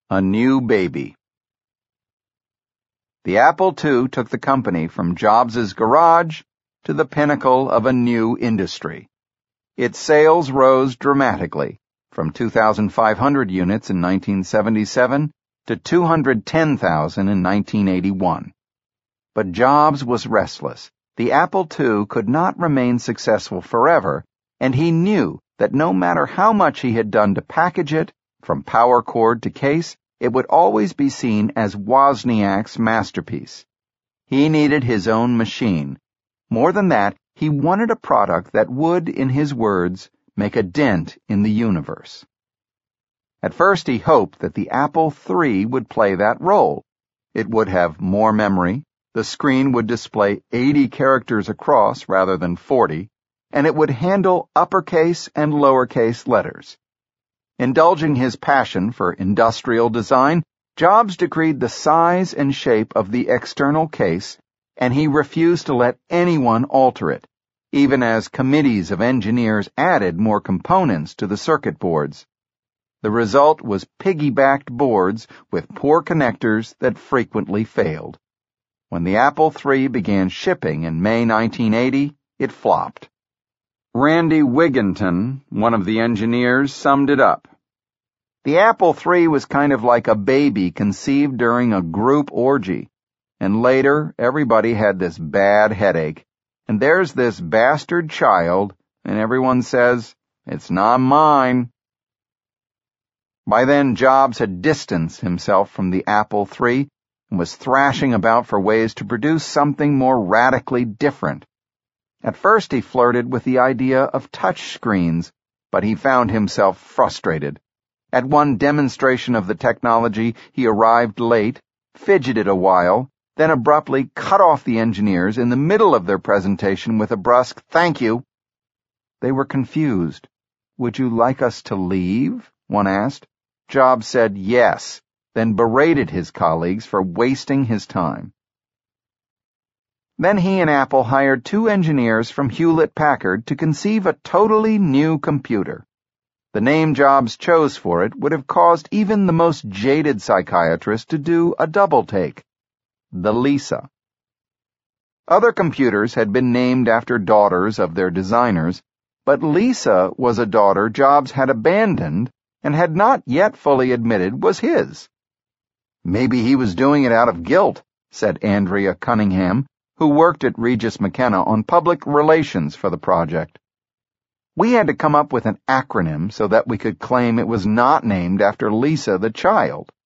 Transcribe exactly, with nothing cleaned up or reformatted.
A new baby. The Apple two took the company from Jobs' garage to the pinnacle of a new industry. Its sales rose dramatically, from two thousand five hundred units in nineteen seventy-seven to two hundred ten thousand in nineteen eighty-one. But Jobs was restless. The Apple two could not remain successful forever, and he knew that no matter how much he had done to package it, from power cord to case, it would always be seen as Wozniak's masterpiece. He needed his own machine. More than that, he wanted a product that would, in his words, make a dent in the universe. At first he hoped that the Apple three would play that role. It would have more memory, the screen would display eighty characters across rather than forty, and it would handle uppercase and lowercase letters. Indulging his passion for industrial design, Jobs decreed the size and shape of the external case, and he refused to let anyone alter it, even as committees of engineers added more components to the circuit boards. The result was piggybacked boards with poor connectors that frequently failed. When the Apple three began shipping in May nineteen eighty, it flopped. Randy Wigginton, one of the engineers, summed it up. The Apple three was kind of like a baby conceived during a group orgy, and later everybody had this bad headache, and there's this bastard child, and everyone says, "It's not mine." By then, Jobs had distanced himself from the Apple three and was thrashing about for ways to produce something more radically different. At first he flirted with the idea of touch screens, but he found himself frustrated. At one demonstration of the technology, he arrived late, fidgeted a while, then abruptly cut off the engineers in the middle of their presentation with a brusque "Thank you." They were confused. "Would you like us to leave?" one asked. Jobs said yes, then berated his colleagues for wasting his time. Then he and Apple hired two engineers from Hewlett-Packard to conceive a totally new computer. The name Jobs chose for it would have caused even the most jaded psychiatrist to do a double-take. The Lisa. Other computers had been named after daughters of their designers, but Lisa was a daughter Jobs had abandoned and had not yet fully admitted was his. "Maybe he was doing it out of guilt," said Andrea Cunningham, who worked at Regis McKenna on public relations for the project. "We had to come up with an acronym so that we could claim it was not named after Lisa the child."